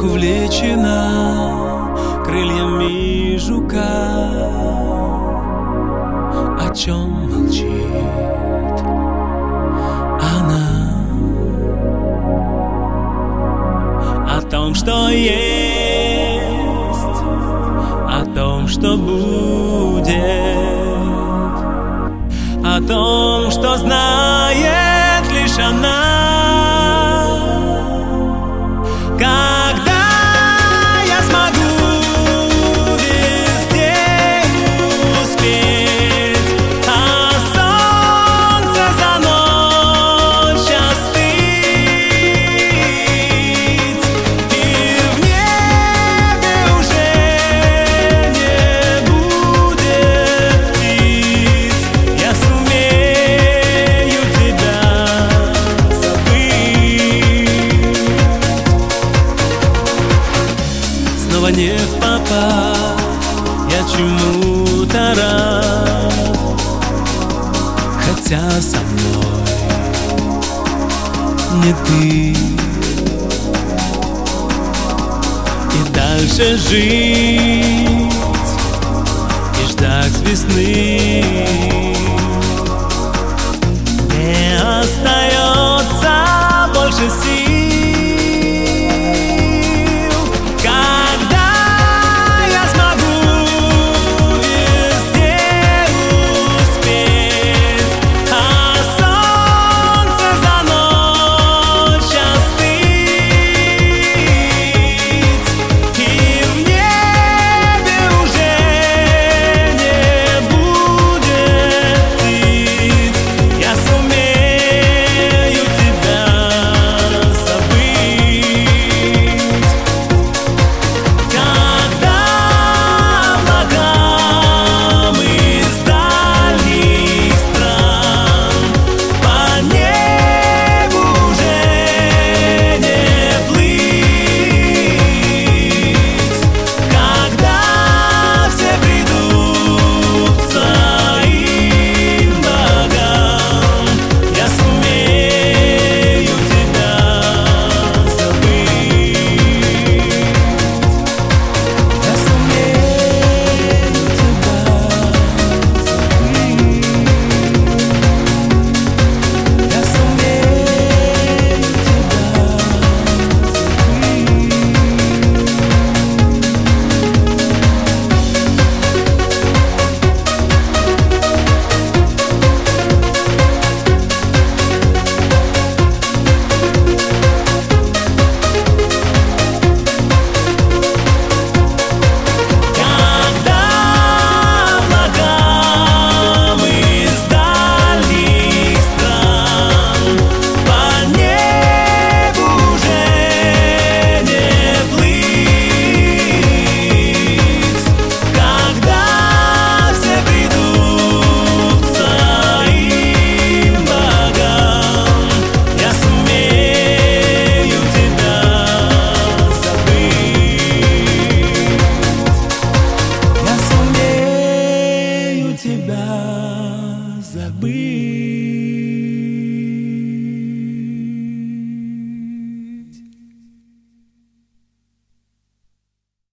как увлечена крыльями жука. О чем молчит она? О том, что есть, о том, что будет, о том, что знает лишь она. Когда я смогу везде успеть, а солнце за ночь остыть, и в небе уже не будет птиц, я сумею тебя забыть. Снова не впопад, я чему-то рад, хотя со мной не ты. И дальше жить и ждать весны, не осталось